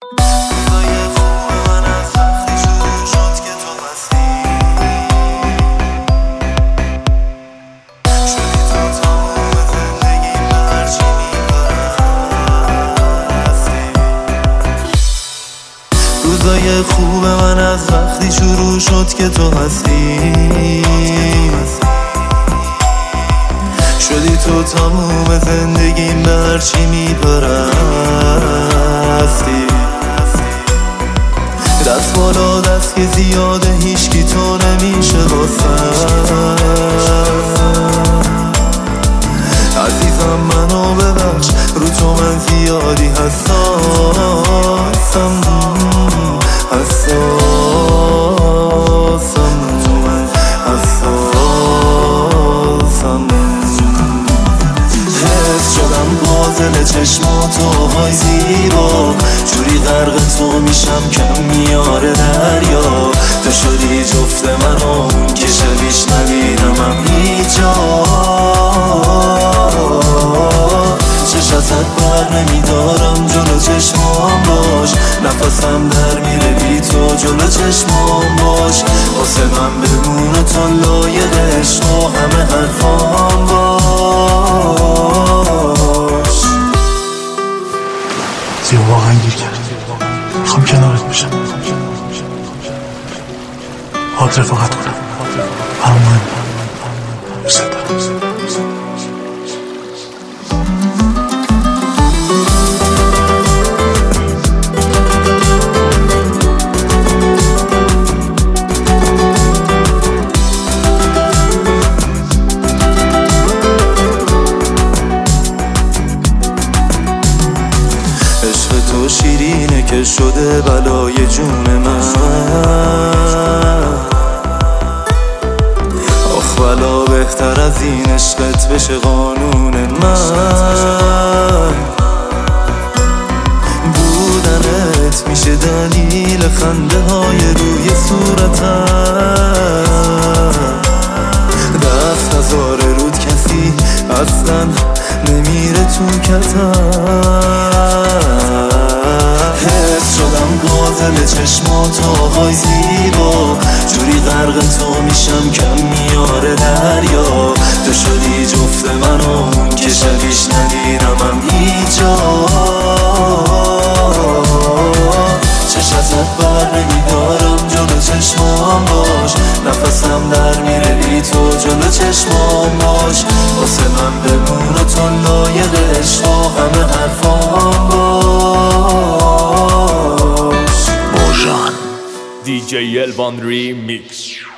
روزای خوب من از وقتی شروع شد که تو هستی، شدی تو تموم زندگیم، به هرچی میپرستی. دست بالا دست که زیاده، هیچکی تو نمیشه واسم. عزیزم منو ببخش، رو تو من زیادی حساسم. حفظ شدم بازل چشماتو های زیبا، جوری غرق تو میشم کم میاره دریا. تو شدی جفت من اون که شبیش ندیدمم هیچ جا. چشتت بر نمیدارم، جلو چشمام باش، نفسم در میره بی تو، جلو چشمام باش. واسه من بمون و تو لایق عشق و همه حرفام باش. زیبا واقعا گیر کرد، میخوام کنارت بشم، باهات رفاقت کنم، برام مهمه، دوست دارم. تو شیرینه که شده بلای جون من، آخ بلا بهتر از این عشقت بشه قانون من. بودنت میشه دلیل خنده های روی صورتم. دست نذاره رود کسی اصلا نمیره تو کتم. حفظ شدم بازل چشماتو های زیبا، جوری غرق تو میشم کم میاره دریا. تو شدی جفت من اون که شبیش ندیدمم هیچ جا. چشتت بر نمیدارم، جلو چشمام باش، نفسم در میره بی تو، جلو چشمام باش. واسه من بمون و تو لایق عشق و همه حرفام باش. DJ Elvan Remix.